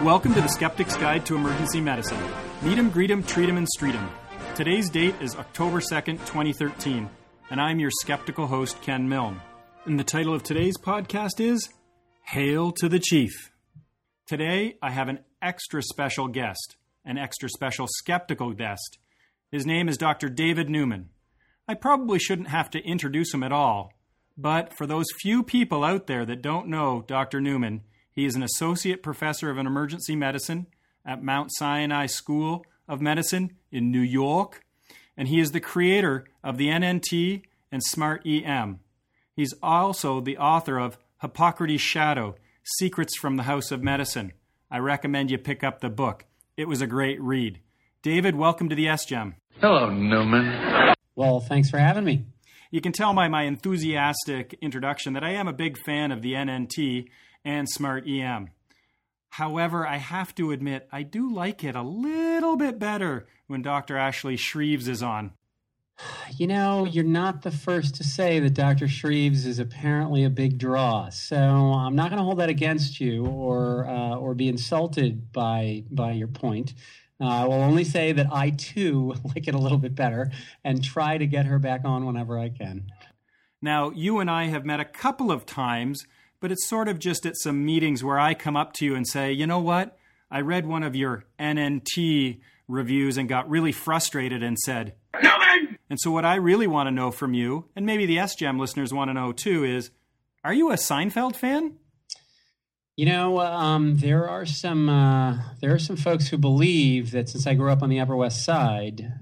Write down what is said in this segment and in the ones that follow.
Welcome to the Skeptic's Guide to Emergency Medicine. Meet 'em, greet 'em, treat 'em, and street 'em. Today's date is October 2nd, 2013, and I'm your skeptical host, Ken Milne. And the title of today's podcast is Hail to the Chief. Today, I have an extra special guest, an extra special skeptical guest. His name is Dr. David Newman. I probably shouldn't have to introduce him at all, but for those few people out there that don't know Dr. Newman, he is an associate professor of emergency medicine at Mount Sinai School of Medicine in New York, and he is the creator of the NNT and SMART-EM. He's also the author of Hippocrates' Shadow, Secrets from the House of Medicine. I recommend you pick up the book. It was a great read. David, welcome to the SGEM. Hello, Newman. Well, thanks for having me. You can tell by my enthusiastic introduction that I am a big fan of the NNT and SMART-EM. However, I have to admit, I do like it a little bit better when Dr. Ashley Shreves is on. You know, you're not the first to say that Dr. Shreves is apparently a big draw, so I'm not going to hold that against you or be insulted by your point. I will only say that I, too, like it a little bit better and try to get her back on whenever I can. Now, you and I have met a couple of times, but it's sort of just at some meetings where I come up to you and say, you know what? I read one of your NNT reviews and got really frustrated and said, Newman! And so what I really want to know from you, and maybe the SGEM listeners want to know too, is, are you a Seinfeld fan? You know, there are some folks who believe that since I grew up on the Upper West Side,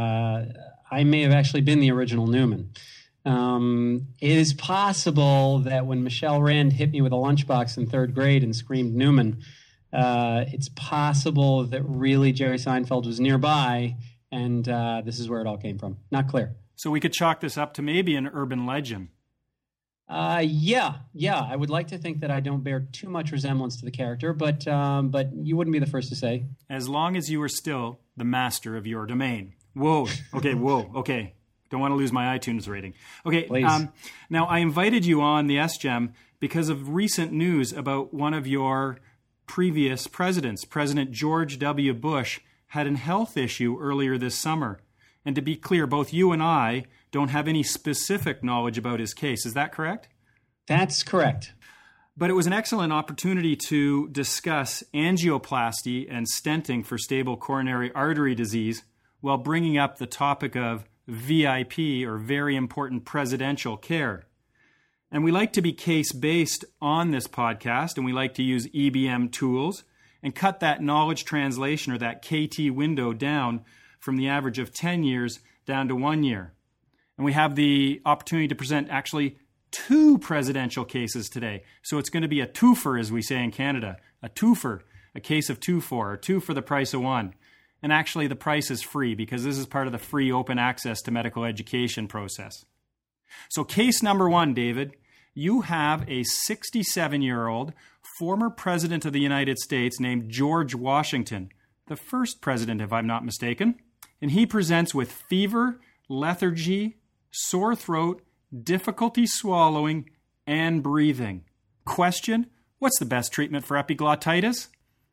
I may have actually been the original Newman. It is possible that when Michelle Rand hit me with a lunchbox in third grade and screamed Newman, it's possible that really Jerry Seinfeld was nearby, and this is where it all came from. Not clear. So we could chalk this up to maybe an urban legend. Yeah. I would like to think that I don't bear too much resemblance to the character, but you wouldn't be the first to say. As long as you are still the master of your domain. Whoa. Okay. Don't want to lose my iTunes rating. Okay, now I invited you on the SGEM because of recent news about one of your previous presidents. President George W. Bush had a health issue earlier this summer. And to be clear, both you and I don't have any specific knowledge about his case. Is that correct? That's correct. But it was an excellent opportunity to discuss angioplasty and stenting for stable coronary artery disease while bringing up the topic of VIP, or very important presidential care. And we like to be case-based on this podcast, and we like to use EBM tools and cut that knowledge translation, or that KT window, down from the average of 10 years down to 1 year. And we have the opportunity to present actually 2 presidential cases today. So it's going to be a twofer, as we say in Canada. A twofer, a case of 2 for, or 2 for the price of 1. And actually, the price is free because this is part of the free open access to medical education process. So case number 1, David, you have a 67-year-old former president of the United States named George Washington, the first president, if I'm not mistaken. And he presents with fever, lethargy, sore throat, difficulty swallowing, and breathing. Question, what's the best treatment for epiglottitis?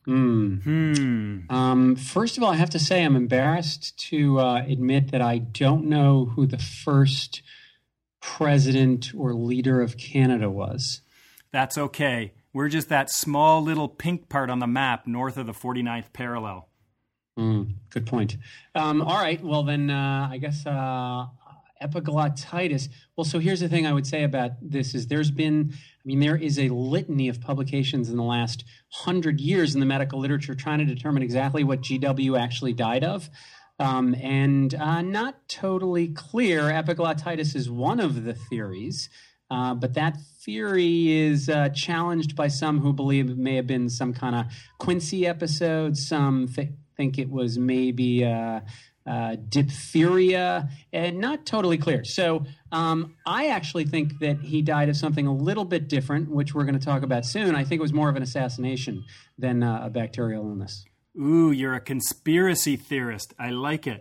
First of all, I have to say I'm embarrassed to admit that I don't know who the first president or leader of Canada was. That's okay. We're just that small little pink part on the map north of the 49th parallel. Good point. All right. Well, then I guess epiglottitis. Well, so here's the thing I would say about this is there is a litany of publications in the last 100 years in the medical literature trying to determine exactly what GW actually died of. And not totally clear. Epiglottitis is one of the theories, but that theory is challenged by some who believe it may have been some kind of Quincy episode. Some think it was maybe diphtheria, and not totally clear. So I actually think that he died of something a little bit different, which we're going to talk about soon. I think it was more of an assassination than a bacterial illness. Ooh, you're a conspiracy theorist. I like it.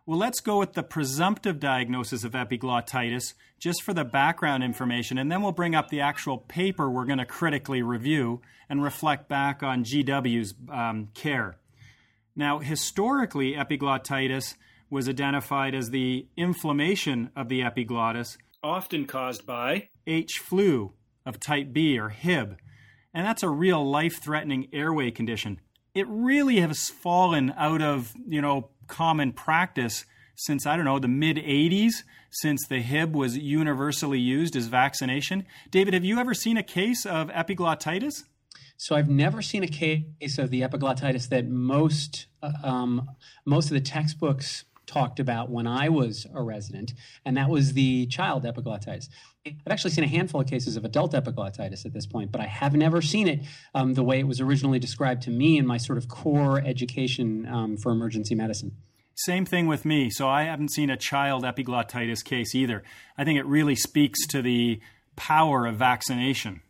Well, let's go with the presumptive diagnosis of epiglottitis, just for the background information, and then we'll bring up the actual paper we're going to critically review and reflect back on GW's care. Now, historically, epiglottitis was identified as the inflammation of the epiglottis, often caused by H. flu of type B or Hib, and that's a real life-threatening airway condition. It really has fallen out of, common practice since, the mid-'80s, since the Hib was universally used as vaccination. David, have you ever seen a case of epiglottitis? So I've never seen a case of the epiglottitis that most of the textbooks talked about when I was a resident, and that was the child epiglottitis. I've actually seen a handful of cases of adult epiglottitis at this point, but I have never seen it the way it was originally described to me in my sort of core education for emergency medicine. Same thing with me. So I haven't seen a child epiglottitis case either. I think it really speaks to the power of vaccination.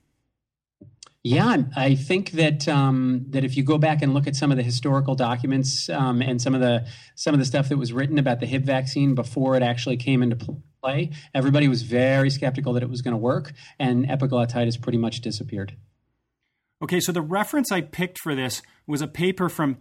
Yeah, I think that that if you go back and look at some of the historical documents and some of the stuff that was written about the Hib vaccine before it actually came into play, everybody was very skeptical that it was going to work, and epiglottitis pretty much disappeared. Okay, so the reference I picked for this was a paper from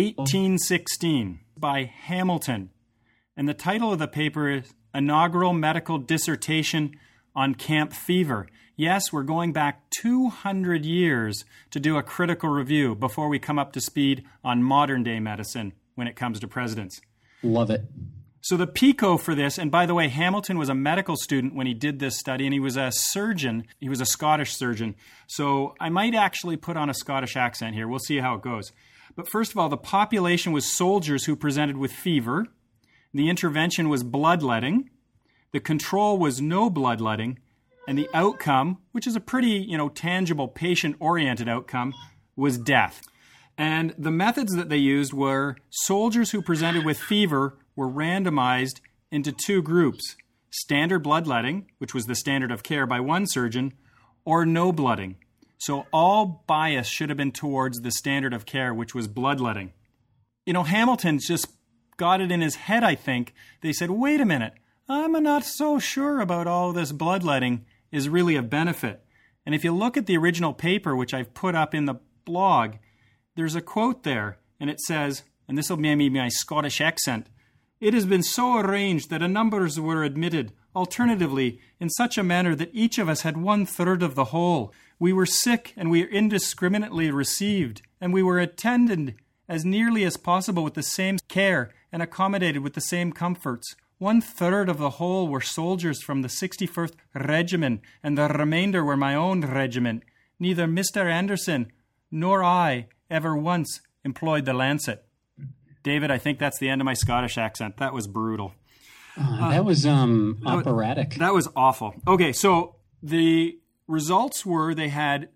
1816 by Hamilton, and the title of the paper is Inaugural Medical Dissertation on Camp Fever. Yes, we're going back 200 years to do a critical review before we come up to speed on modern-day medicine when it comes to presidents. Love it. So the PICO for this, and by the way, Hamilton was a medical student when he did this study, and he was a surgeon. He was a Scottish surgeon. So I might actually put on a Scottish accent here. We'll see how it goes. But first of all, the population was soldiers who presented with fever. The intervention was bloodletting. The control was no bloodletting. And the outcome, which is a pretty, tangible, patient-oriented outcome, was death. And the methods that they used were soldiers who presented with fever were randomized into two groups: standard bloodletting, which was the standard of care by one surgeon, or no blooding. So all bias should have been towards the standard of care, which was bloodletting. Hamilton's just got it in his head, I think. They said, wait a minute, I'm not so sure about all this bloodletting is really of benefit. And if you look at the original paper, which I've put up in the blog, there's a quote there, and it says, and this will be my Scottish accent, "It has been so arranged that a numbers were admitted, alternatively, in such a manner that each of us had 1/3 of the whole. We were sick, and we were indiscriminately received, and we were attended as nearly as possible with the same care, and accommodated with the same comforts. 1/3 of the whole were soldiers from the 61st Regiment, and the remainder were my own regiment. Neither Mr. Anderson nor I ever once employed the lancet." David, I think that's the end of my Scottish accent. That was brutal. That was operatic. That was awful. Okay, so the results were they had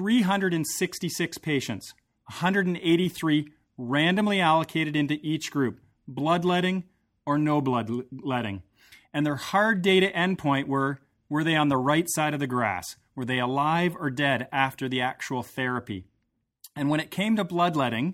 366 patients, 183 randomly allocated into each group, bloodletting or no bloodletting. And their hard data endpoint were they on the right side of the grass? Were they alive or dead after the actual therapy? And when it came to bloodletting,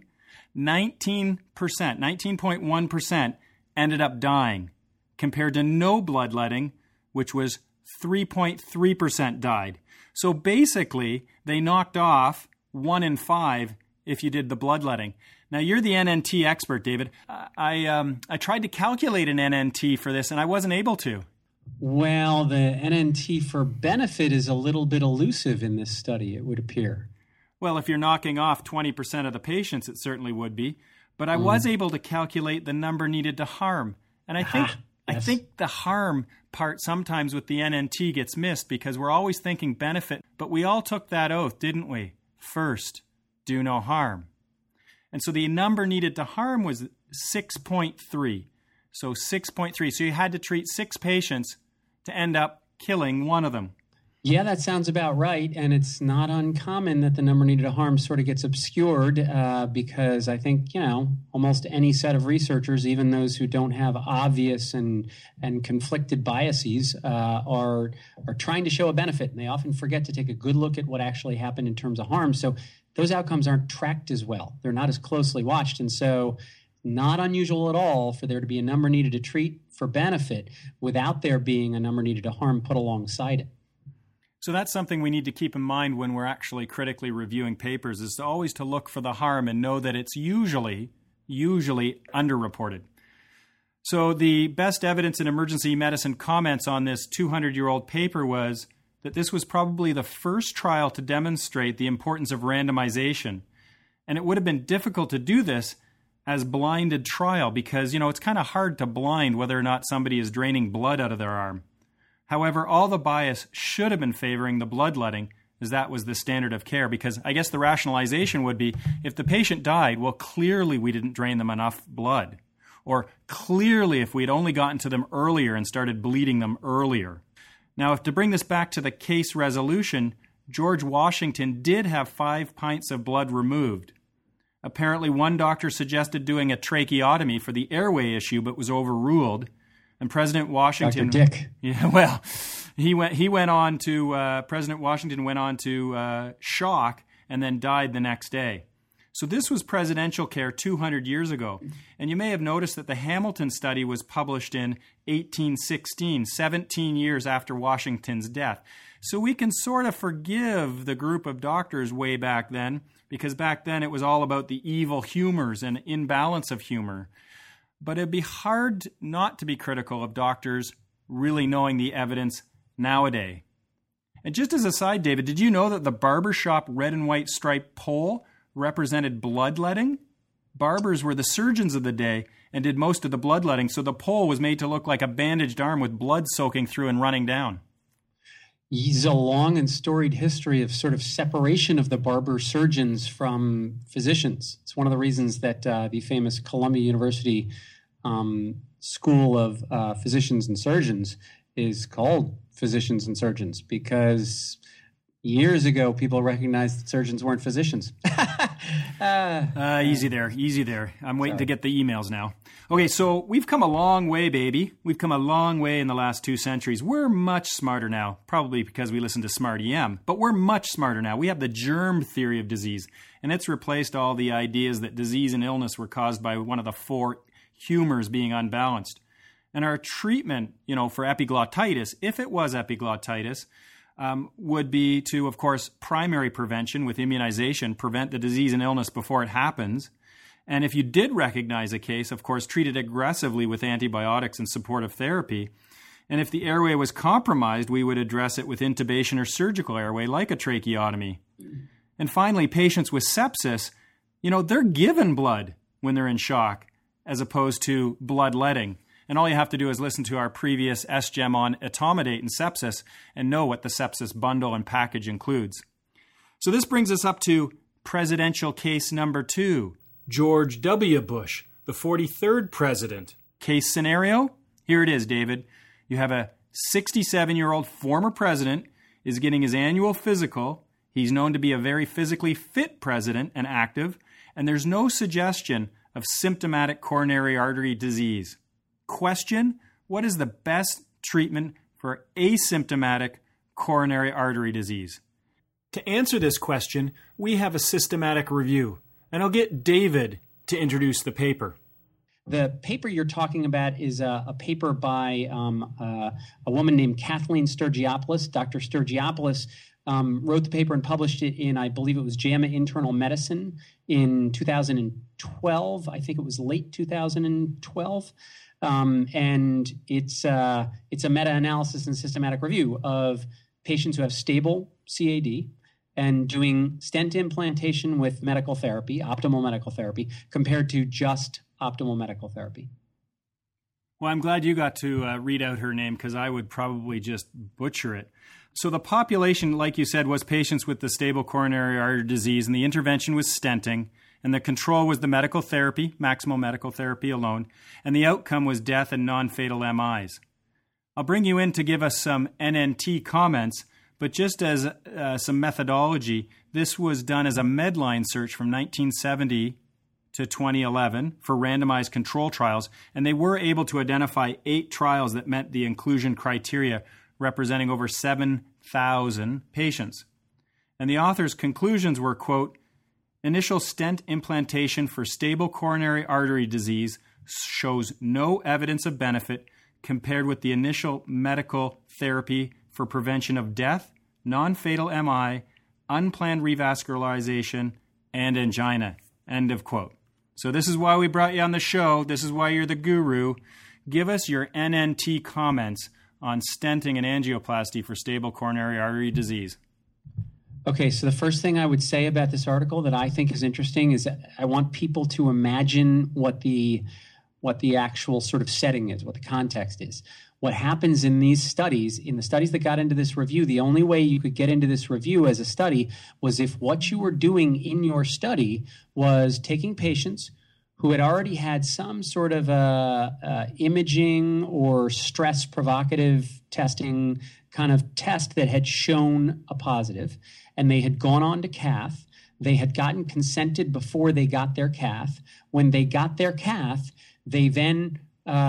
19.1% ended up dying, compared to no bloodletting, which was 3.3% died. So basically, they knocked off 1 in 5 if you did the bloodletting. Now, you're the NNT expert, David. I tried to calculate an NNT for this, and I wasn't able to. Well, the NNT for benefit is a little bit elusive in this study, it would appear. Well, if you're knocking off 20% of the patients, it certainly would be. But I was able to calculate the number needed to harm. And I think the harm part sometimes with the NNT gets missed because we're always thinking benefit. But we all took that oath, didn't we? First, do no harm. And so the number needed to harm was 6.3. So 6.3. So you had to treat 6 patients to end up killing one of them. Yeah, that sounds about right. And it's not uncommon that the number needed to harm sort of gets obscured because I think, almost any set of researchers, even those who don't have obvious and conflicted biases, are trying to show a benefit. And they often forget to take a good look at what actually happened in terms of harm. So those outcomes aren't tracked as well. They're not as closely watched. And so not unusual at all for there to be a number needed to treat for benefit without there being a number needed to harm put alongside it. So that's something we need to keep in mind when we're actually critically reviewing papers, is to always to look for the harm and know that it's usually underreported. So the best evidence in emergency medicine comments on this 200-year-old paper was that this was probably the first trial to demonstrate the importance of randomization. And it would have been difficult to do this as blinded trial because, it's kind of hard to blind whether or not somebody is draining blood out of their arm. However, all the bias should have been favoring the bloodletting, as that was the standard of care, because I guess the rationalization would be, if the patient died, well, clearly we didn't drain them enough blood. Or clearly if we had only gotten to them earlier and started bleeding them earlier. Now, to bring this back to the case resolution, George Washington did have 5 pints of blood removed. Apparently, one doctor suggested doing a tracheotomy for the airway issue, but was overruled. And President Washington, Dr. Dick. Yeah, well, President Washington went on to shock and then died the next day. So this was presidential care 200 years ago. And you may have noticed that the Hamilton study was published in 1816, 17 years after Washington's death. So we can sort of forgive the group of doctors way back then, because back then it was all about the evil humors and imbalance of humor. But it'd be hard not to be critical of doctors really knowing the evidence nowadays. And just as a side, David, did you know that the barbershop red and white striped pole represented bloodletting? Barbers were the surgeons of the day and did most of the bloodletting, so the pole was made to look like a bandaged arm with blood soaking through and running down. There's a long and storied history of sort of separation of the barber surgeons from physicians. It's one of the reasons that the famous Columbia University School of Physicians and Surgeons is called Physicians and Surgeons, because years ago people recognized that surgeons weren't physicians. Easy there. I'm waiting to get the emails now. Okay, so we've come a long way, baby. We've come a long way in the last 2 centuries. We're much smarter now, probably because we listen to Smart EM, but we're much smarter now. We have the germ theory of disease, and it's replaced all the ideas that disease and illness were caused by one of the 4 humors being unbalanced. And our treatment, for epiglottitis, if it was epiglottitis, would be to, of course, primary prevention with immunization, prevent the disease and illness before it happens. And if you did recognize a case, of course, treat it aggressively with antibiotics and supportive therapy. And if the airway was compromised, we would address it with intubation or surgical airway, like a tracheotomy. And finally, patients with sepsis, they're given blood when they're in shock, as opposed to bloodletting. And all you have to do is listen to our previous SGEM on etomidate and sepsis and know what the sepsis bundle and package includes. So this brings us up to presidential case number 2, George W. Bush, the 43rd president. Case scenario? Here it is, David. You have a 67-year-old former president is getting his annual physical. He's known to be a very physically fit president and active, and there's no suggestion of symptomatic coronary artery disease. Question: what is the best treatment for asymptomatic coronary artery disease? To answer this question, we have a systematic review, and I'll get David to introduce the paper. The paper you're talking about is a paper by a woman named Kathleen Sturgiopoulos. Dr. Sturgiopoulos wrote the paper and published it in, I believe it was JAMA Internal Medicine in 2012. I think it was late 2012. And it's a meta-analysis and systematic review of patients who have stable CAD and doing stent implantation with medical therapy, optimal medical therapy, compared to just optimal medical therapy. Well, I'm glad you got to read out her name, because I would probably just butcher it. So the population, like you said, was patients with the stable coronary artery disease, and the intervention was stenting, and the control was the medical therapy, maximal medical therapy alone, and the outcome was death and non-fatal MIs. I'll bring you in to give us some NNT comments, but just as some methodology, this was done as a Medline search from 1970 to 2011 for randomized control trials, and they were able to identify 8 trials that met the inclusion criteria, representing over 7,000 patients. And the author's conclusions were, quote, Initial stent implantation for stable coronary artery disease shows no evidence of benefit compared with the initial medical therapy for prevention of death, non-fatal MI, unplanned revascularization, and angina. End of quote. So this is why we brought you on the show. This is why you're the guru. Give us your NNT comments on stenting and angioplasty for stable coronary artery disease. Okay, so the first thing I would say about this article that I think is interesting is that I want people to imagine what the actual sort of setting is, what the context is. What happens in these studies, in the studies that got into this review, the only way you could get into this review as a study was if what you were doing in your study was taking patients who had already had some sort of imaging or stress provocative testing kind of test that had shown a positive, and they had gone on to cath. They had gotten consented before they got their cath. When they got their cath, they then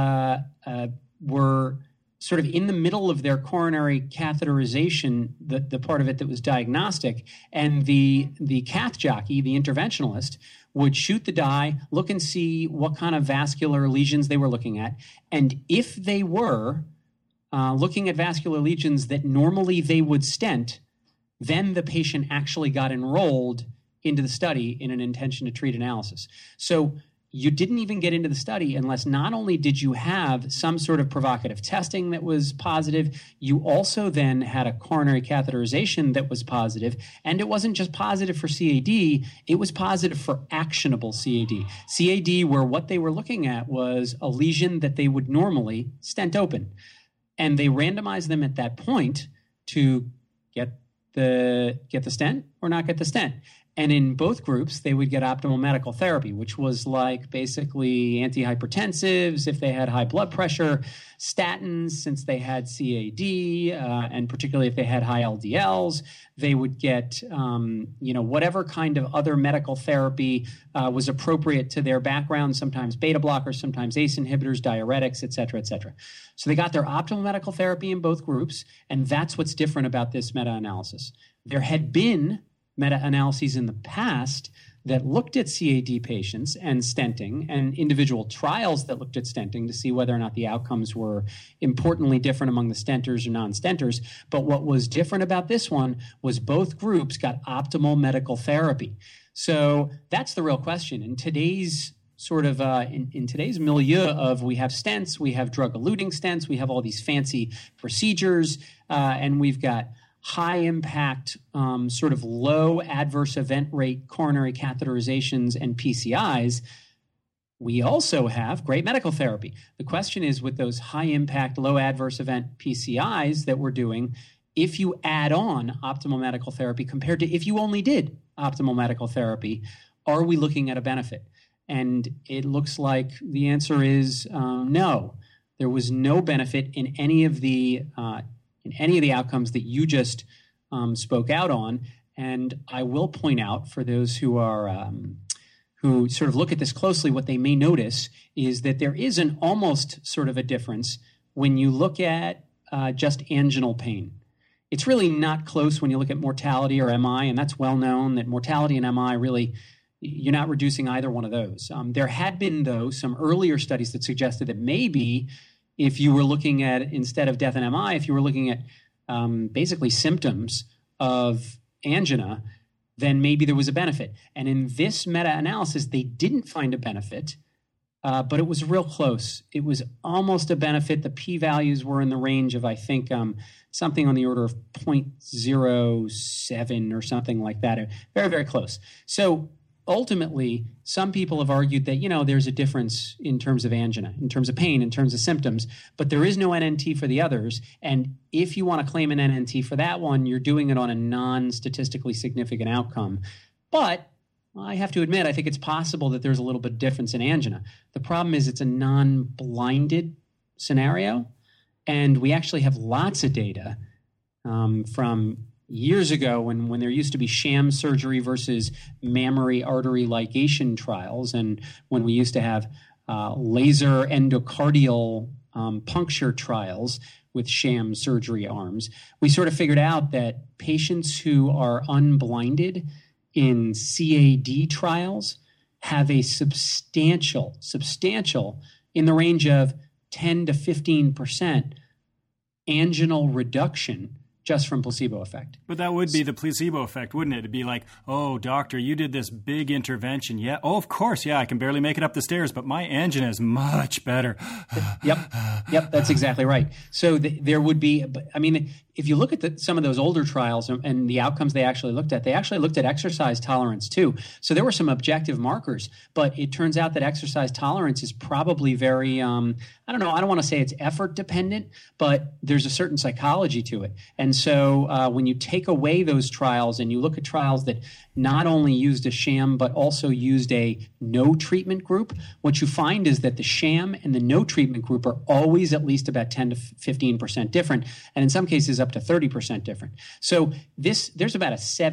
were sort of in the middle of their coronary catheterization, the part of it that was diagnostic, and the cath jockey, the interventionalist, would shoot the dye, look and see what kind of vascular lesions they were looking at. And if they were looking at vascular lesions that normally they would stent, then the patient actually got enrolled into the study in an intention to treat analysis. So you didn't even get into the study unless not only did you have some sort of provocative testing that was positive, you also then had a coronary catheterization that was positive. And it wasn't just positive for CAD, it was positive for actionable CAD. CAD where what they were looking at was a lesion that they would normally stent open. And they randomized them at that point to get the stent or not get the stent. And in both groups, they would get optimal medical therapy, which was like basically antihypertensives if they had high blood pressure, statins since they had CAD, and particularly if they had high LDLs. They would get, whatever kind of other medical therapy was appropriate to their background, sometimes beta blockers, sometimes ACE inhibitors, diuretics, et cetera, et cetera. So they got their optimal medical therapy in both groups, and that's what's different about this meta-analysis. There had been meta-analyses in the past that looked at CAD patients and stenting, and individual trials that looked at stenting to see whether or not the outcomes were importantly different among the stenters or non-stenters. But what was different about this one was both groups got optimal medical therapy. So that's the real question. In today's sort of in today's milieu of we have stents, we have drug-eluting stents, we have all these fancy procedures, and we've got high-impact, sort of low adverse event rate coronary catheterizations and PCIs, we also have great medical therapy. The question is, with those high-impact, low adverse event PCIs that we're doing, if you add on optimal medical therapy compared to if you only did optimal medical therapy, are we looking at a benefit? And it looks like the answer is no. There was no benefit in any of the outcomes that you just spoke out on. And I will point out for those who are who sort of look at this closely, what they may notice is that there is an almost sort of a difference when you look at just anginal pain. It's really not close when you look at mortality or MI, and that's well known that mortality and MI really, you're not reducing either one of those. There had been, though, some earlier studies that suggested that maybe if you were looking at, instead of death and MI, if you were looking at basically symptoms of angina, then maybe there was a benefit. And in this meta-analysis, they didn't find a benefit, but it was real close. It was almost a benefit. The p-values were in the range of, I think, something on the order of 0.07 or something like that. Very, very close. So ultimately, some people have argued that, there's a difference in terms of angina, in terms of pain, in terms of symptoms, but there is no NNT for the others. And if you want to claim an NNT for that one, you're doing it on a non-statistically significant outcome. But I have to admit, I think it's possible that there's a little bit of difference in angina. The problem is it's a non-blinded scenario, and we actually have lots of data from years ago when there used to be sham surgery versus mammary artery ligation trials, and when we used to have laser endocardial puncture trials with sham surgery arms, we sort of figured out that patients who are unblinded in CAD trials have a substantial in the range of 10 to 15% anginal reduction just from placebo effect. But that would be the placebo effect, wouldn't it? It'd be like, oh, doctor, you did this big intervention. Yeah, oh, of course, yeah, I can barely make it up the stairs, but my angina is much better. Yep, that's exactly right. So there would be, I mean, if you look at some of those older trials and the outcomes they actually looked at exercise tolerance too. So there were some objective markers, but it turns out that exercise tolerance is probably very, I don't want to say it's effort dependent, but there's a certain psychology to it. And so when you take away those trials and you look at trials that not only used a sham, but also used a no treatment group, what you find is that the sham and the no treatment group are always at least about 10 to 15% different, and in some cases up to 30% different. So there's about a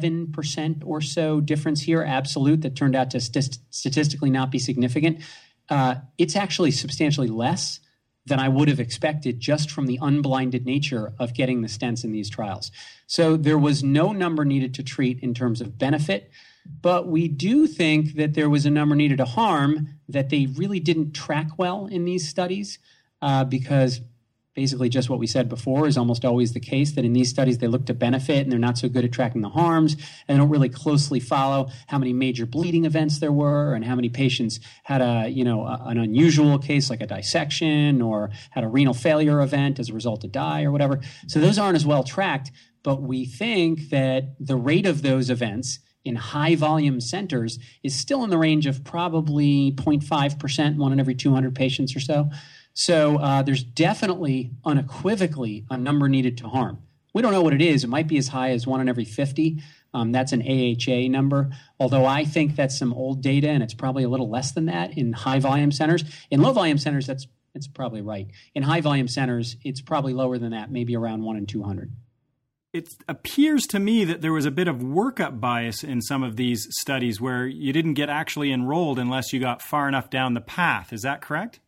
7% or so difference here, absolute, that turned out to statistically not be significant. It's actually substantially less than I would have expected just from the unblinded nature of getting the stents in these trials. So there was no number needed to treat in terms of benefit, but we do think that there was a number needed to harm that they really didn't track well in these studies because basically just what we said before is almost always the case, that in these studies they look to benefit and they're not so good at tracking the harms, and they don't really closely follow how many major bleeding events there were and how many patients had an unusual case like a dissection or had a renal failure event as a result of dye or whatever. So those aren't as well tracked, but we think that the rate of those events in high volume centers is still in the range of probably 0.5%, 1 in every 200 patients or so. So there's definitely, unequivocally, a number needed to harm. We don't know what it is. It might be as high as 1 in every 50. That's an AHA number, although I think that's some old data, and it's probably a little less than that in high-volume centers. In low-volume centers, it's probably right. In high-volume centers, it's probably lower than that, maybe around 1 in 200. It appears to me that there was a bit of workup bias in some of these studies where you didn't get actually enrolled unless you got far enough down the path. Is that correct?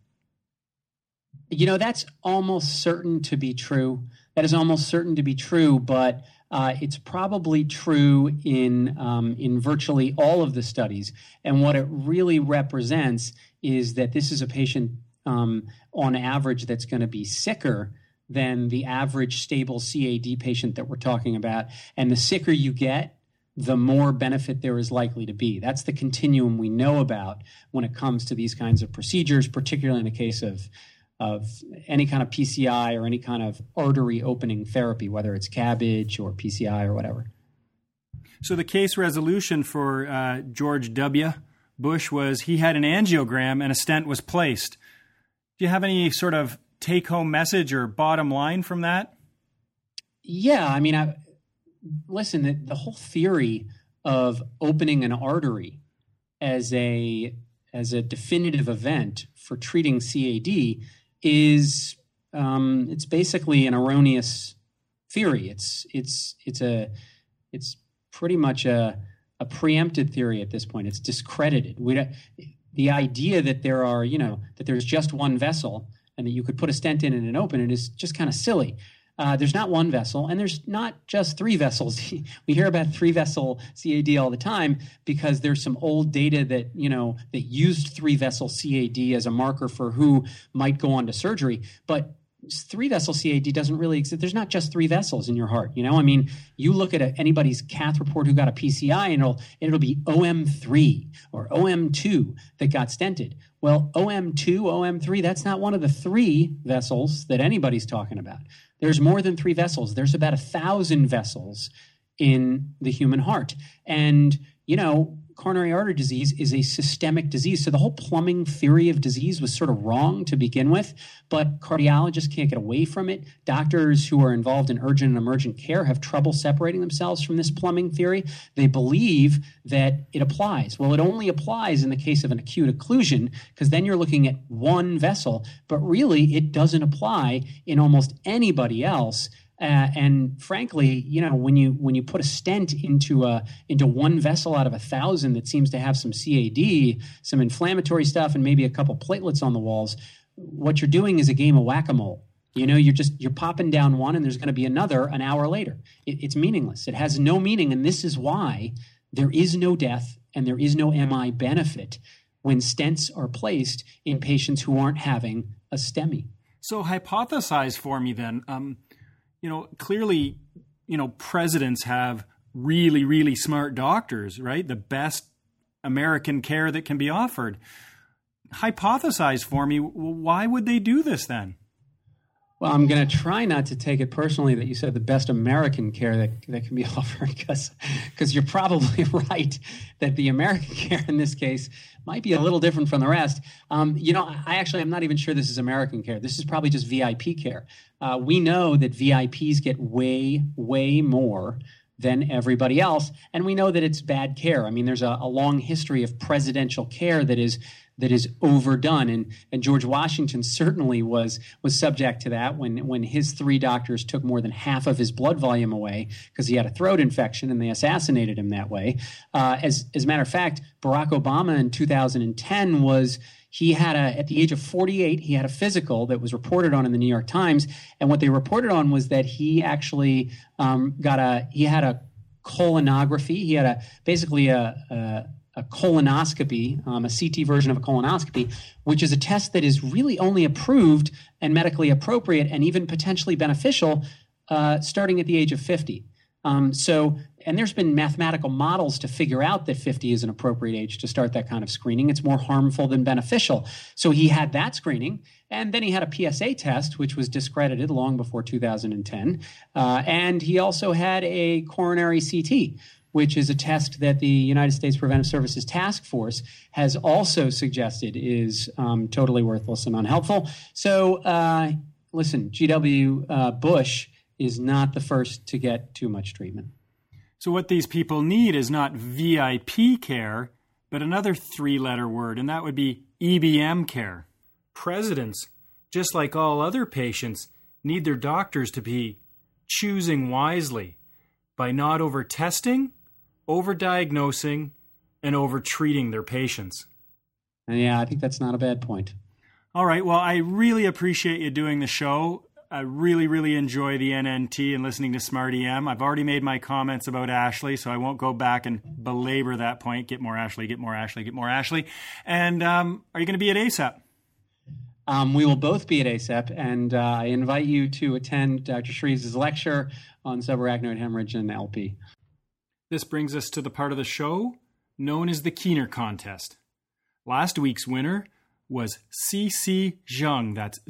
That's almost certain to be true. That is almost certain to be true, but it's probably true in virtually all of the studies. And what it really represents is that this is a patient on average that's going to be sicker than the average stable CAD patient that we're talking about. And the sicker you get, the more benefit there is likely to be. That's the continuum we know about when it comes to these kinds of procedures, particularly in the case of any kind of PCI or any kind of artery opening therapy, whether it's CABG or PCI or whatever. So the case resolution for George W. Bush was he had an angiogram and a stent was placed. Do you have any sort of take-home message or bottom line from that? Yeah, I mean, listen, the whole theory of opening an artery as a definitive event for treating CAD is it's basically an erroneous theory. It's pretty much a preempted theory at this point. It's discredited. The idea that that there's just one vessel and that you could put a stent in and open it is just kind of silly. There's not one vessel, and there's not just 3 vessels. We hear about 3-vessel CAD all the time because there's some old data that used 3-vessel CAD as a marker for who might go on to surgery. But 3-vessel CAD doesn't really exist. There's not just 3 vessels in your heart. I mean, you look at anybody's cath report who got a PCI, and it'll be OM3 or OM2 that got stented. Well, OM2, OM3, that's not one of the 3 vessels that anybody's talking about. There's more than 3 vessels. There's about 1,000 vessels in the human heart. And, coronary artery disease is a systemic disease. So the whole plumbing theory of disease was sort of wrong to begin with, but cardiologists can't get away from it. Doctors who are involved in urgent and emergent care have trouble separating themselves from this plumbing theory. They believe that it applies. Well, it only applies in the case of an acute occlusion, because then you're looking at one vessel, but really it doesn't apply in almost anybody else. And frankly, when you put a stent into one vessel out of 1,000 that seems to have some CAD, some inflammatory stuff, and maybe a couple platelets on the walls, what you're doing is a game of whack-a-mole. You're popping down one, and there's going to be another an hour later. It's meaningless. It has no meaning, and this is why there is no death and there is no MI benefit when stents are placed in patients who aren't having a STEMI. So hypothesize for me then. Clearly, presidents have really, really smart doctors, right? The best American care that can be offered. Hypothesize for me, why would they do this then? Well, I'm going to try not to take it personally that you said the best American care that can be offered, because you're probably right that the American care in this case might be a little I'm not even sure this is American care. This is probably just VIP care. We know that VIPs get way, way more than everybody else, and we know that it's bad care. I mean, there's a long history of presidential care that is overdone, and George Washington certainly was subject to that when his 3 doctors took more than half of his blood volume away because he had a throat infection, and they assassinated him that way. As a matter of fact, Barack Obama in 2010 at the age of 48, he had a physical that was reported on in the New York Times, and what they reported on was that he actually he had a colonography. He had basically a colonoscopy, a CT version of a colonoscopy, which is a test that is really only approved and medically appropriate and even potentially beneficial starting at the age of 50. And there's been mathematical models to figure out that 50 is an appropriate age to start that kind of screening. It's more harmful than beneficial. So he had that screening, and then he had a PSA test, which was discredited long before 2010. And he also had a coronary CT, which is a test that the United States Preventive Services Task Force has also suggested is totally worthless and unhelpful. So listen, G.W. Bush is not the first to get too much treatment. So what these people need is not VIP care, but another 3-letter word, and that would be EBM care. Presidents, just like all other patients, need their doctors to be choosing wisely by not over-testing, over-diagnosing, and over-treating their patients. Yeah, I think that's not a bad point. All right, well, I really appreciate you doing the show. I really, really enjoy the NNT and listening to Smart EM. I've already made my comments about Ashley, so I won't go back and belabor that point. Get more Ashley, get more Ashley, get more Ashley. And are you going to be at ASAP? We will both be at ASAP, and I invite you to attend Dr. Shreves' lecture on subarachnoid hemorrhage and LP. This brings us to the part of the show known as the Keener Contest. Last week's winner was CC Zhuge, that's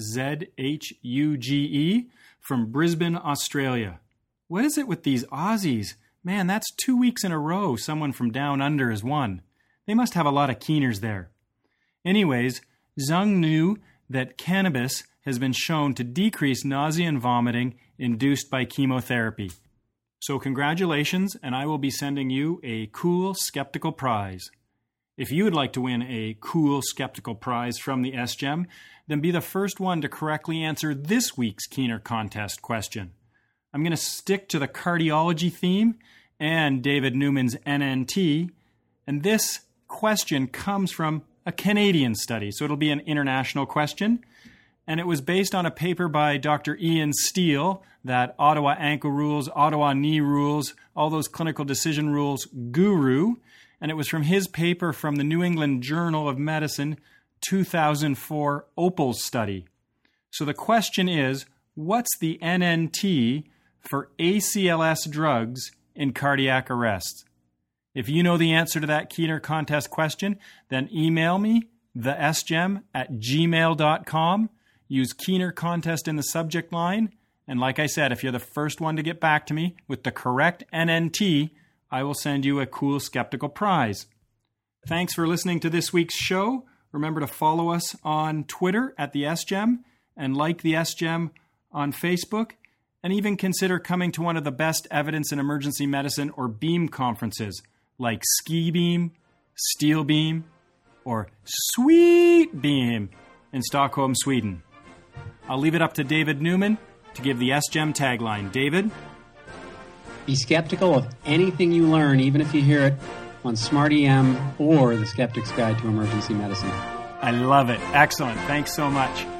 Zhuge, from Brisbane, Australia. What is it with these Aussies? Man, that's 2 weeks in a row someone from down under has won. They must have a lot of Keeners there. Anyways, Zhuge knew that cannabis has been shown to decrease nausea and vomiting induced by chemotherapy. So congratulations, and I will be sending you a cool skeptical prize. If you would like to win a cool skeptical prize from the SGEM, then be the first one to correctly answer this week's Keener Contest question. I'm going to stick to the cardiology theme and David Newman's NNT, and this question comes from a Canadian study, so it'll be an international question, and it was based on a paper by Dr. Ian Steele, that Ottawa ankle rules, Ottawa knee rules, all those clinical decision rules guru, and it was from his paper from the New England Journal of Medicine 2004 OPAL study. So the question is, what's the NNT for ACLS drugs in cardiac arrest? If you know the answer to that Keener Contest question, then email me, thesgem@gmail.com. Use Keener Contest in the subject line. And like I said, if you're the first one to get back to me with the correct NNT, I will send you a cool skeptical prize. Thanks for listening to this week's show. Remember to follow us on Twitter at the SGEM and like the SGEM on Facebook, and even consider coming to one of the best evidence in emergency medicine or BEAM conferences like Ski Beam, Steel Beam, or Sweet Beam in Stockholm, Sweden. I'll leave it up to David Newman to give the SGEM tagline. David? Be skeptical of anything you learn, even if you hear it on Smart EM or the Skeptic's Guide to Emergency Medicine. I love it. Excellent. Thanks so much.